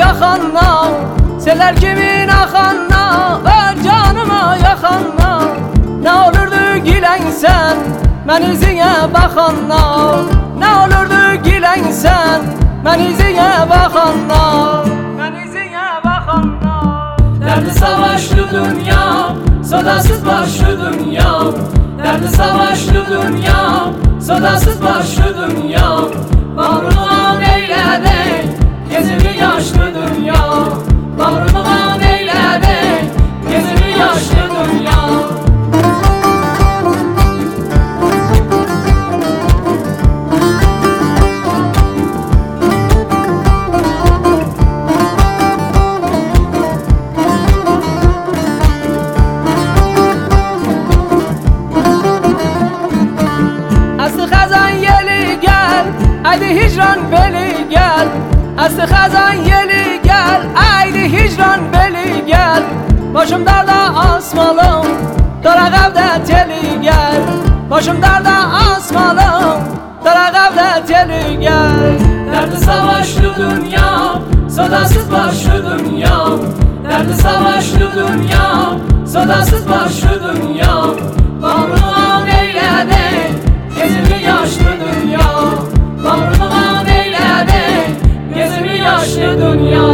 yaxanla, seller kimin axanla, ver canıma yaxanla. Ne olurdu gülensen, mən izine baxanla. Ne olurdu gülensen, mən izine baxanla. Mən izine baxanla. Derdi savaşlı dünya, sodasız başlı dünya. Derdi savaşlı dünya, sodasız başlı dünya. Bağrıma eyledin, gezimi yaşlı dünya. Bağrıma eyledin, gezimi yaşlı dünya. Aydi hicran beli gel, aslı xazan yeli gel. Aydi hicran beli gel, başım darda asmalım, darağavda teli gel. Başım darda asmalım, darağavda teli gel. Derdi savaşlı dünya, sodasız başlı dünya. Derdi savaşlı dünya, sodasız başlı dünya. Bağrıma eyledin, gezimi yaşlı dünya. Bağrıma eyledin, gezimi yaşlı dünya.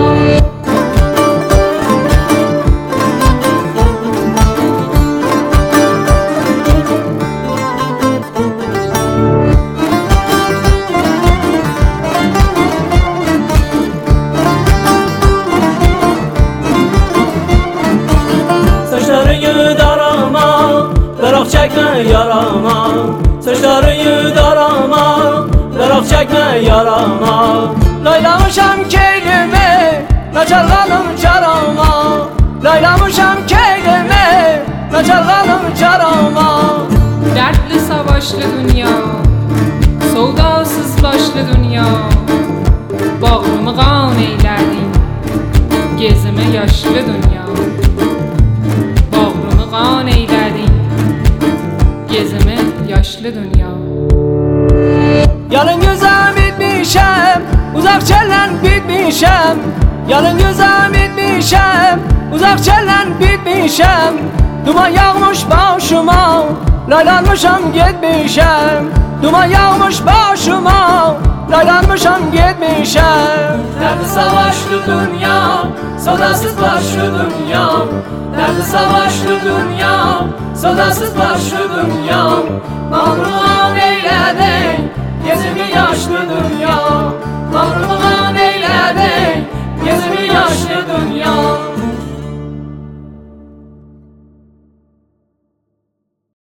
Saçlarını darama, daraq çekme yarama. Saçlarını darama, daraq çekme yarama. Laylamışam keylimi, naçarlanım carama. Laylamışam keylimi, naçarlanım carama. Dertli savaşlı dünya, soldasız başlı dünya. Bağrımı qan eylədin, gezimi yaşlı dünya. Bağrımı qan eylədin, gezimi yaşlı dünya. Yalın gözəm bitmişəm, uzaq çələn bitmişəm. Yalın gözəm bitmişəm, uzaq çələn bitmişəm. Duman yağmış başıma, laylanmışam getmişəm. Duman yağmış başıma, laylanmışam getmişəm. Derdi savaşlı dünya, sodasız başlı dünya. Derdi savaşlı dünya, sodasız başlı dünya. Bağrıma eyledin, gezimi yaşlı dünya. Bağrıma